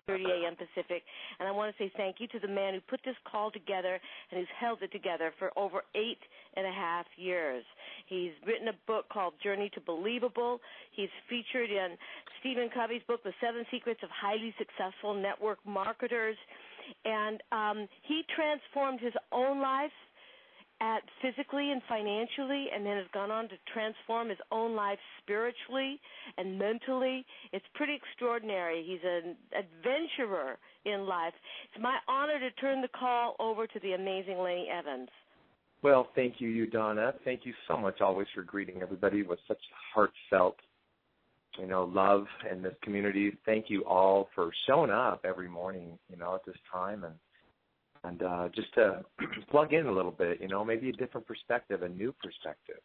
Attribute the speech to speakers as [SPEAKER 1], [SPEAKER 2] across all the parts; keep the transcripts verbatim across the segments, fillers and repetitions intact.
[SPEAKER 1] thirty a.m. Pacific. And I want to say thank you to the man who put this call together and who's held it together for over eight and a half years. He's written a book called Journey to Believable. He's featured in Stephen Covey's book, The Seven Secrets of Highly Successful Network Marketers. And um, he transformed his own life at physically and financially, and then has gone on to transform his own life spiritually and mentally. It's pretty extraordinary. He's an adventurer in life. It's my honor to turn the call over to the amazing Lenny Evans.
[SPEAKER 2] Well, thank you, you, Donna. Thank you so much always for greeting everybody with such heartfelt, you know, love in this community. Thank you all for showing up every morning, you know, at this time, and And uh, just to plug in a little bit, you know, maybe a different perspective, a new perspective.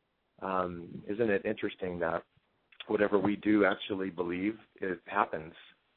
[SPEAKER 2] Um, isn't it interesting that whatever we do actually believe, it happens.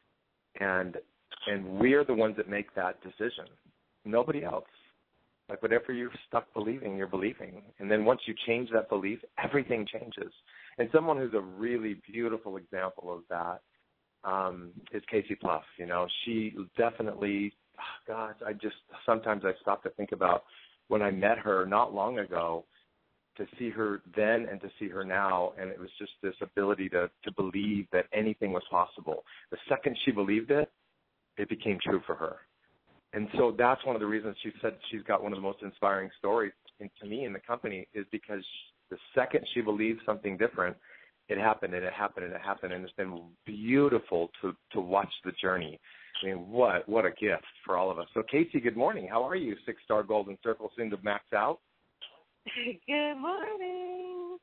[SPEAKER 2] And and we're the ones that make that decision, nobody else. Like whatever you're stuck believing, you're believing. And then once you change that belief, everything changes. And someone who's a really beautiful example of that um, is Casey Pluff. You know, she definitely... God, I just sometimes I stop to think about when I met her not long ago, to see her then and to see her now, and it was just this ability to, to believe that anything was possible. The second she believed it, it became true for her. And so that's one of the reasons she said she's got one of the most inspiring stories in, to me in the company, is because the second she believed something different, it happened and it happened and it happened, and it's been beautiful to, to watch the journey. I mean, what what a gift for all of us. So, Casey, good morning. How are you? Six-star Golden Circle, soon to max out.
[SPEAKER 3] Good morning.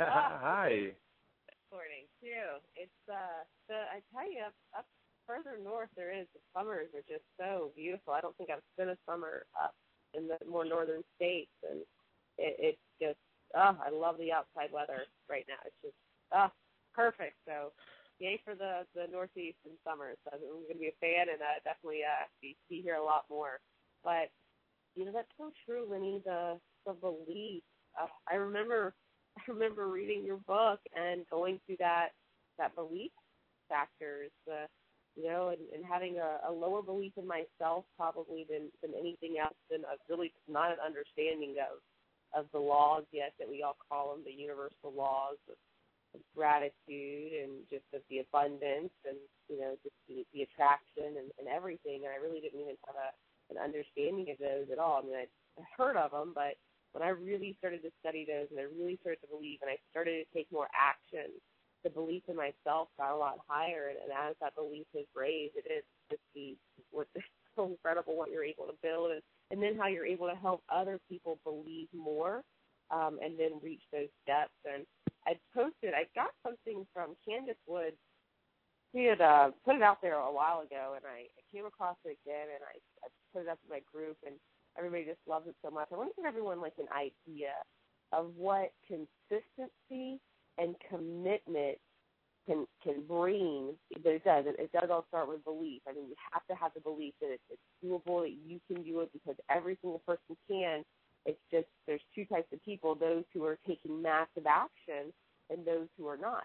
[SPEAKER 2] Hi.
[SPEAKER 3] Good morning, too. It's, uh, the, I tell you, up, up further north there is, the summers are just so beautiful. I don't think I've spent a summer up in the more northern states, and it, it's just, oh, I love the outside weather right now. It's just, oh, perfect. So, yay for the, the Northeast in summer. So I'm going to be a fan and uh, definitely uh, be, be here a lot more. But, you know, that's so true, Lenny, the, the belief. Uh, I remember I remember reading your book and going through that that belief factors, uh, you know, and, and having a, a lower belief in myself probably than, than anything else, than a really not an understanding of, of the laws yet that we all call them, the universal laws of of gratitude and just of the abundance and, you know, just the, the attraction and, and everything. And I really didn't even have a, an understanding of those at all. I mean, I heard of them, but when I really started to study those and I really started to believe and I started to take more action, the belief in myself got a lot higher. And, and as that belief is raised, it is just the, what's so incredible what you're able to build, and, and then how you're able to help other people believe more um, and then reach those depths. And I posted, I got something from Candace Wood. She had uh, put it out there a while ago, and I, I came across it again, and I, I put it up in my group, and everybody just loves it so much. I want to give everyone like an idea of what consistency and commitment can can bring. But it does. It, it does all start with belief. I mean, you have to have the belief that it's, it's doable, that you can do it, because every single person can. It's just there's two types of people, those who are taking massive action and those who are not.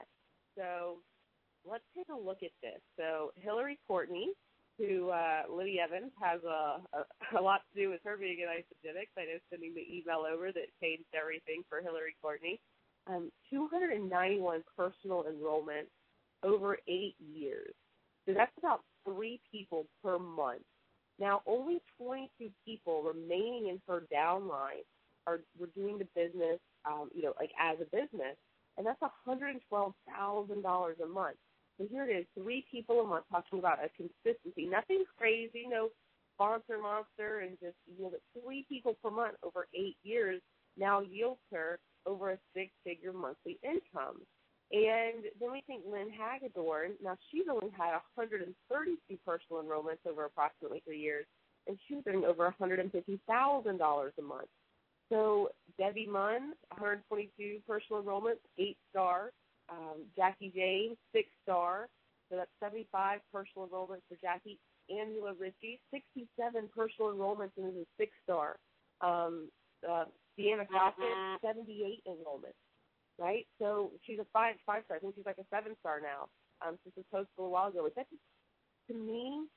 [SPEAKER 3] So let's take a look at this. So Hillary Courtney, who uh, Lenny Evans has a, a, a lot to do with her being an Isagenix. I know sending the email over that changed everything for Hillary Courtney. Um, two hundred ninety-one personal enrollments over eight years. So that's about three people per month. Now, only twenty-two people remaining in her downline are were doing the business, um, you know, like as a business, and that's one hundred twelve thousand dollars a month. So here it is, three people a month talking about a consistency. Nothing crazy, no sponsor monster, and just, you know, but three people per month over eight years now yields her over a six-figure monthly income. And then we think Lynn Hagedorn. Now, she's only had one hundred thirty-two personal enrollments over approximately three years, and she's earning over one hundred fifty thousand dollars a month. So Debbie Munn, one hundred twenty-two personal enrollments, eight-star. Um, Jackie James, six-star. So that's seventy-five personal enrollments for Jackie. Angela Ritchie, sixty-seven personal enrollments, and is a six-star. Um, uh, Deanna Crockett, seventy-eight enrollments. Right? So she's a five, five star. I think she's like a seven star now. Um, since it was posted a while ago. That just, to me,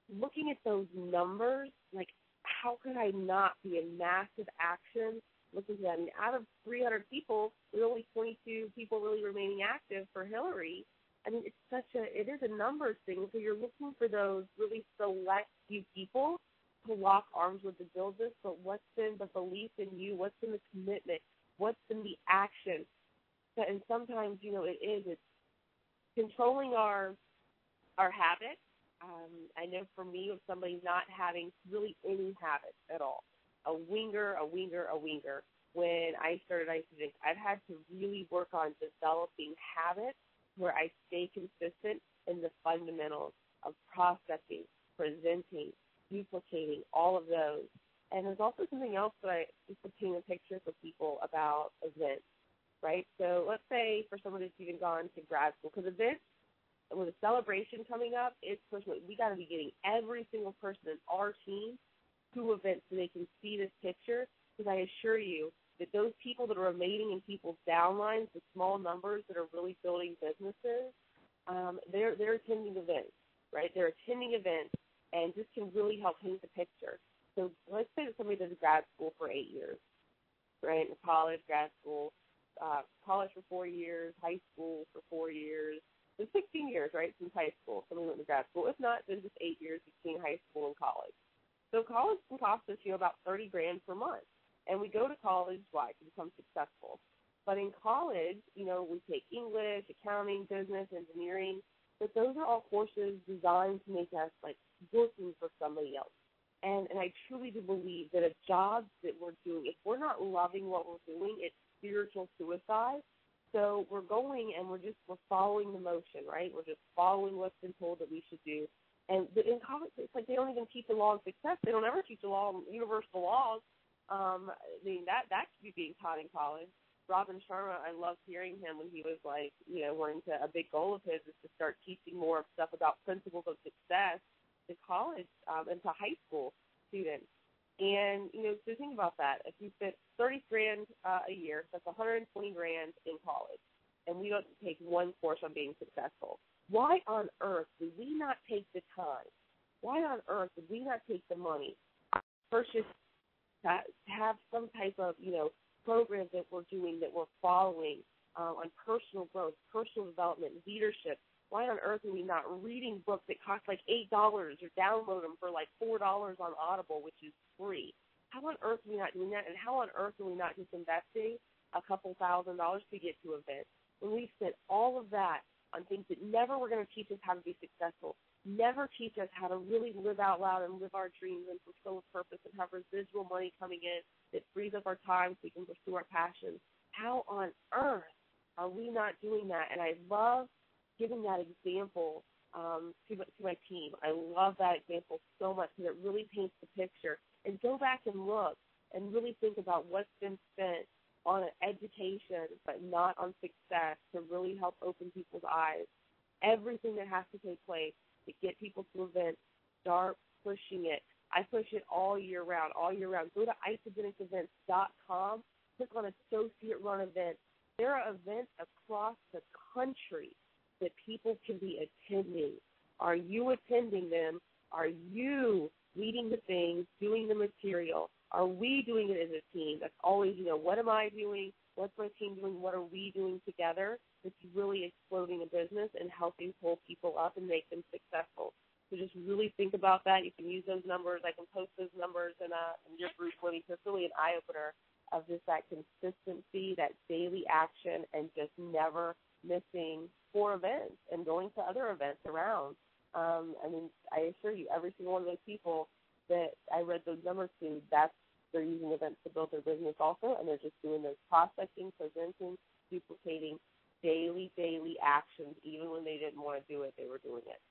[SPEAKER 3] looking at those numbers, like, how could I not be in massive action? Looking at that, I mean, out of three hundred people, there are only twenty-two people really remaining active for Hillary. I mean, it's such a, it is a numbers thing. So you're looking for those really select few people to lock arms with to build this, but what's been the belief in you? What's been the commitment? What's been the action? And sometimes, you know, it is, it's controlling our our habits. Um, I know for me, with somebody not having really any habits at all, a winger, a winger, a winger, when I started Ice Drink, I've had to really work on developing habits where I stay consistent in the fundamentals of prospecting, presenting, duplicating, all of those. And there's also something else that I just to paint a picture for people about events, right? So let's say for someone who's even gone to grad school, because events, with a celebration coming up, it's personal. We got to be getting every single person in our team to events so they can see this picture, because I assure you that those people that are remaining in people's downlines, the small numbers that are really building businesses, um, they're, they're attending events, right? They're attending events and just can really help paint the picture. So let's say that somebody does grad school for eight years, right? College, grad school, uh, college for four years, high school for four years. So sixteen years, right, since high school. Somebody went to grad school. If not, then just eight years between high school and college. So college can cost us, you know, about thirty grand per month. And we go to college, why? To become successful. But in college, you know, we take English, accounting, business, engineering. But those are all courses designed to make us, like, working for somebody else. And and I truly do believe that a job that we're doing, if we're not loving what we're doing, it's spiritual suicide. So we're going and we're just, we're following the motion, right? We're just following what's been told that we should do. And in college, it's like they don't even teach the law of success. They don't ever teach the law of universal laws. Um, I mean, that, that should be being taught in college. Robin Sharma, I loved hearing him when he was like, you know, wanting to, a big goal of his is to start teaching more stuff about principles of success to college um, and to high school students. And, you know, so think about that. If you spent thirty grand uh, a year, that's one hundred twenty grand in college, and we don't take one course on being successful. Why on earth did we not take the time? Why on earth did we not take the money, purchase, to have some type of, you know, program that we're doing, that we're following uh, on personal growth, personal development, leadership? Why on earth are we not reading books that cost like eight dollars or download them for like four dollars on Audible, which is free? How on earth are we not doing that? And how on earth are we not just investing a couple thousand dollars to get to events when we've spent all of that on things that never were going to teach us how to be successful, never teach us how to really live out loud and live our dreams and fulfill a purpose and have residual money coming in that frees up our time so we can pursue our passions? How on earth are we not doing that? And I love giving that example um, to, to my team. I love that example so much because it really paints the picture. And go back and look and really think about what's been spent on an education but not on success to really help open people's eyes. Everything that has to take place to get people to events, start pushing it. I push it all year round, all year round. Go to isogenics events dot com, click on associate-run events. There are events across the country that people can be attending. Are you attending them? Are you leading the things, doing the material? Are we doing it as a team? That's always, you know, what am I doing? What's my team doing? What are we doing together? It's really exploding a business and helping pull people up and make them successful. So just really think about that. You can use those numbers. I can post those numbers in, a, in your group, Libby. So it's really an eye-opener of just that consistency, that daily action, and just never missing four events and going to other events around. Um, I mean, I assure you, every single one of those people that I read those numbers to, that's they're using events to build their business also, and they're just doing those prospecting, presenting, duplicating, daily, daily actions. Even when they didn't want to do it, they were doing it.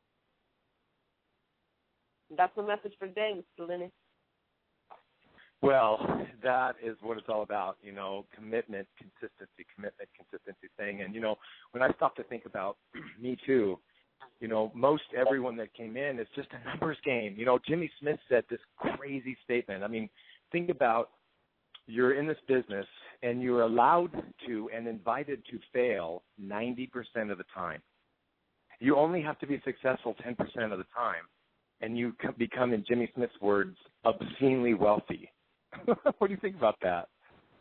[SPEAKER 3] And that's the message for today, Mister Linney.
[SPEAKER 2] Well, that is what it's all about, you know, commitment, consistency, commitment, consistency thing. And, you know, when I stop to think about me too, you know, most everyone that came in is just a numbers game. You know, Jimmy Smith said this crazy statement. I mean, think about you're in this business and you're allowed to and invited to fail ninety percent of the time. You only have to be successful ten percent of the time. and you become, in Jimmy Smith's words, obscenely wealthy. What do you think about that?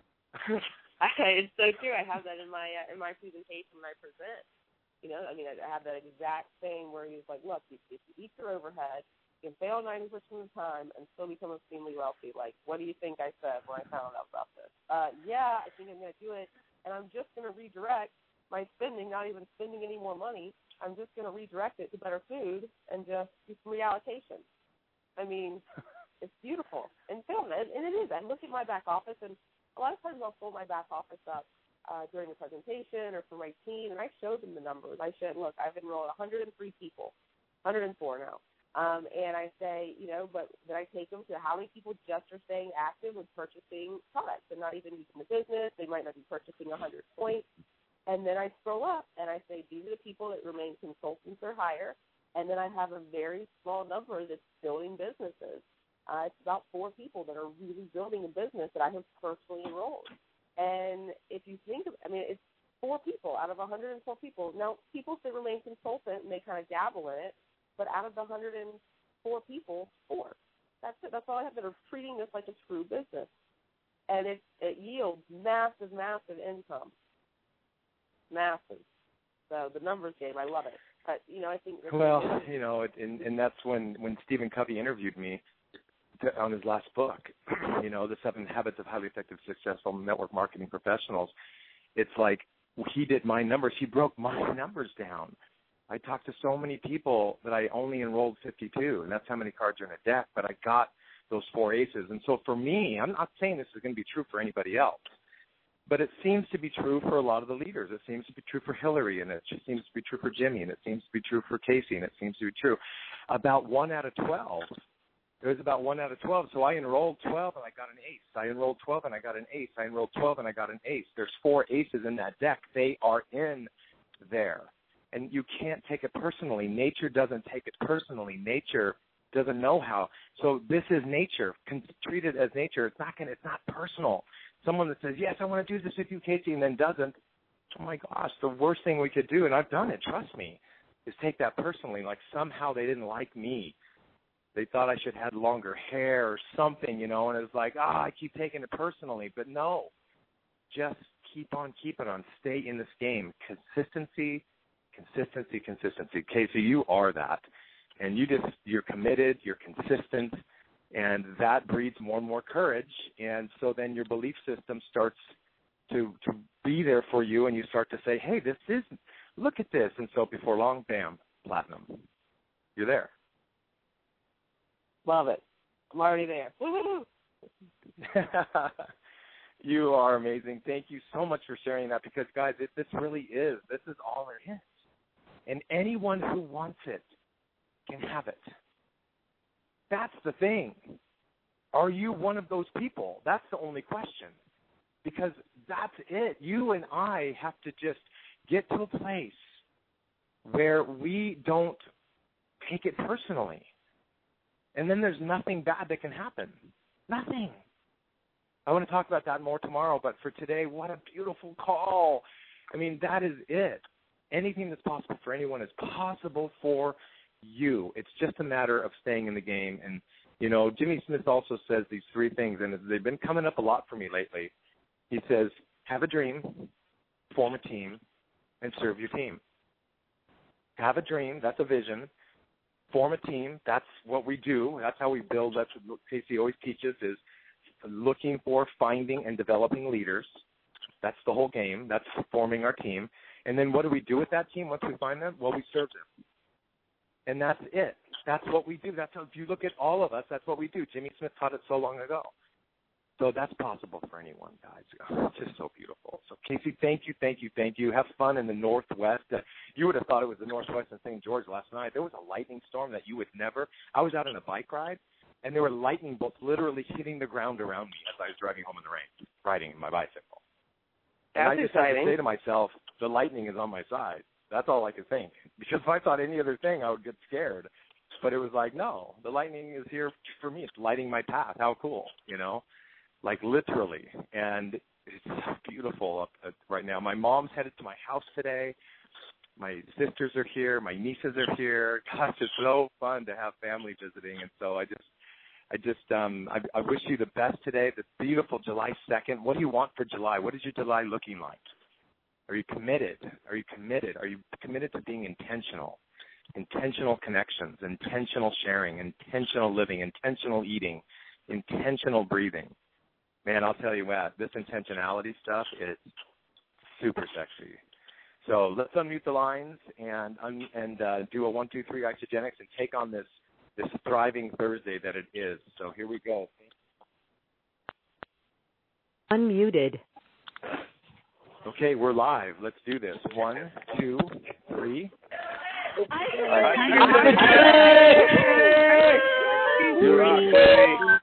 [SPEAKER 3] It's so true. I have that in my uh, in my presentation when I present. You know, I mean, I have that exact thing where he's like, look, if you eat your overhead, you can fail ninety percent of the time and still become extremely wealthy. Like, what do you think I said when I found out about this? Uh, yeah, I think I'm going to do it, and I'm just going to redirect my spending, not even spending any more money. I'm just going to redirect it to better food and just do some reallocation. I mean, it's beautiful. And film it, and it is. I look at my back office, and a lot of times I'll pull my back office up Uh, during the presentation or for my team, and I showed them the numbers. I said, look, I've enrolled one hundred three people, one hundred four now. Um, and I say, you know, but then I take them to how many people just are staying active with purchasing products and not even using the business. They might not be purchasing one hundred points. And then I scroll up and I say, these are the people that remain consultants or higher. And then I have a very small number that's building businesses. Uh, it's about four people that are really building a business that I have personally enrolled. And if you think of, I mean, it's four people out of one hundred four people. Now, people that remain consultant and they kind of dabble in it, but out of the one hundred four people, four. That's it. That's all I have that are treating this like a true business. And it, it yields massive, massive income. Massive. So the numbers game, I love it. But, you know, I think.
[SPEAKER 2] Well, you know, and, and that's when, when Stephen Covey interviewed me on his last book, you know, The Seven Habits of Highly Effective, Successful Network Marketing Professionals. It's like he did my numbers. He broke my numbers down. I talked to so many people that I only enrolled fifty-two, and that's how many cards are in a deck, but I got those four aces. And so for me, I'm not saying this is going to be true for anybody else, but it seems to be true for a lot of the leaders. It seems to be true for Hillary, and it seems to be true for Jimmy, and it seems to be true for Casey, and it seems to be true about one out of twelve. It was about one out of twelve. So I enrolled twelve and I got an ace. I enrolled twelve and I got an ace. I enrolled twelve and I got an ace. There's four aces in that deck. They are in there. And you can't take it personally. Nature doesn't take it personally. Nature doesn't know how. So this is nature. Treat it as nature. It's not gonna, it's not personal. Someone that says, yes, I want to do this with you, Casey, and then doesn't, oh my gosh, the worst thing we could do, and I've done it, trust me, is take that personally. Like somehow they didn't like me. They thought I should have longer hair or something, you know, and it's like, ah, oh, I keep taking it personally. But no, just keep on keeping on. Stay in this game. Consistency, consistency, consistency. Casey, you are that. And you just, you're committed, you're consistent, and that breeds more and more courage. And so then your belief system starts to, to be there for you, and you start to say, hey, this is, look at this. And so before long, bam, platinum. You're there.
[SPEAKER 3] Love it. I'm already there. Woo-hoo-hoo.
[SPEAKER 2] You are amazing. Thank you so much for sharing that because, guys, it, this really is. This is all there is. And anyone who wants it can have it. That's the thing. Are you one of those people? That's the only question. Because that's it. You and I have to just get to a place where we don't take it personally. And then there's nothing bad that can happen. Nothing. I want to talk about that more tomorrow, but for today, what a beautiful call. I mean, that is it. Anything that's possible for anyone is possible for you. It's just a matter of staying in the game. And, you know, Jimmy Smith also says these three things, and they've been coming up a lot for me lately. He says, have a dream, form a team, and serve your team. Have a dream, that's a vision. Form a team, that's what we do. That's how we build. That's what Casey always teaches is looking for, finding, and developing leaders. That's the whole game. That's forming our team. And then what do we do with that team once we find them? Well, we serve them. And that's it. That's what we do. That's how, if you look at all of us, that's what we do. Jimmy Smith taught it so long ago. So that's possible for anyone, guys. Oh, it's just so beautiful. So, Casey, thank you, thank you, thank you. Have fun in the Northwest. Uh, you would have thought it was the Northwest in Saint George last night. There was a lightning storm that you would never. I was out on a bike ride, and there were lightning bolts literally hitting the ground around me as I was driving home in the rain, riding my bicycle.
[SPEAKER 3] That's
[SPEAKER 2] and I just
[SPEAKER 3] exciting.
[SPEAKER 2] had to say to myself, the lightning is on my side. That's all I could think. Because if I thought any other thing, I would get scared. But it was like, no, the lightning is here for me. It's lighting my path. How cool, you know? Like literally, and it's so beautiful up right now. My mom's headed to my house today. my sisters are here, my nieces are here. Gosh, it's so fun to have family visiting, and so I just, I just, um, I, I wish you the best today. This beautiful July second. What do you want for July? What is your July looking like? Are you committed? Are you committed? Are you committed to being intentional? Intentional connections, intentional sharing, intentional living, intentional eating, intentional breathing. Man, I'll tell you what, this intentionality stuff is super sexy. So let's unmute the lines and un- and uh, do a one, two, three Isagenix and take on this this thriving Thursday that it is. So here we go.
[SPEAKER 4] Unmuted.
[SPEAKER 2] Okay, we're live. Let's do this. One, two, three.
[SPEAKER 1] I-
[SPEAKER 2] All right.